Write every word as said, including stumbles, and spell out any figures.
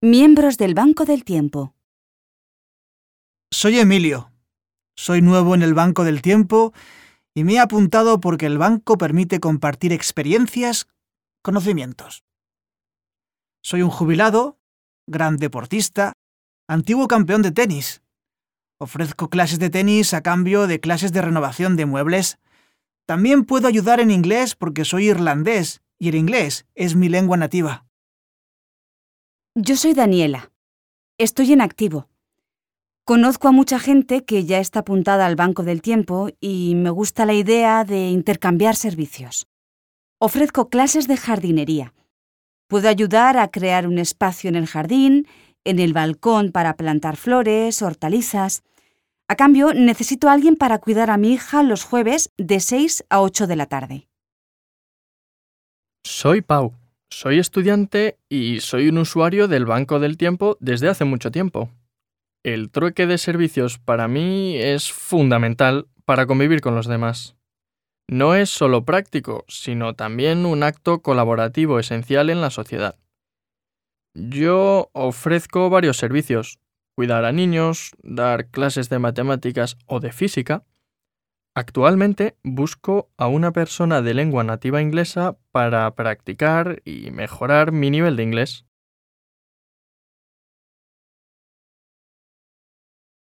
Miembros del Banco del Tiempo. Soy Emilio. Soy nuevo en el Banco del Tiempo y me he apuntado porque el banco permite compartir experiencias, conocimientos. Soy un jubilado, gran deportista, antiguo campeón de tenis. Ofrezco clases de tenis a cambio de clases de renovación de muebles. También puedo ayudar en inglés porque soy irlandés y el inglés es mi lengua nativa. Yo soy Daniela. Estoy en activo. Conozco a mucha gente que ya está apuntada al Banco del Tiempo y me gusta la idea de intercambiar servicios. Ofrezco clases de jardinería. Puedo ayudar a crear un espacio en el jardín, en el balcón para plantar flores, hortalizas. A cambio, necesito a alguien para cuidar a mi hija los jueves de seis a ocho de la tarde. Soy Pau. Soy estudiante y soy un usuario del Banco del Tiempo desde hace mucho tiempo. El trueque de servicios para mí es fundamental para convivir con los demás. No es solo práctico, sino también un acto colaborativo esencial en la sociedad. Yo ofrezco varios servicios: cuidar a niños, dar clases de matemáticas o de física. Actualmente busco a una persona de lengua nativa inglesa para practicar y mejorar mi nivel de inglés.